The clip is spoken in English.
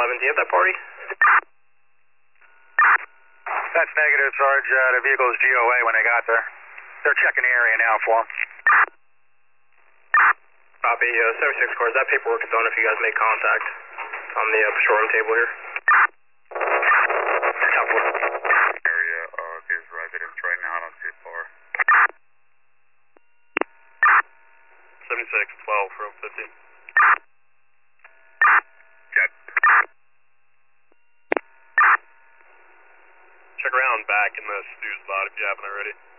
11. Do you have that party? That's negative, Sarge. The vehicle's GOA when they got there. They're checking the area now for them. Copy, 76 cars. That paperwork is done if you guys make contact on the showroom table here. Area of his residence right now, I don't see a car. 76, 12 from 50. Jet. Check around back in the snooze spot if you haven't already.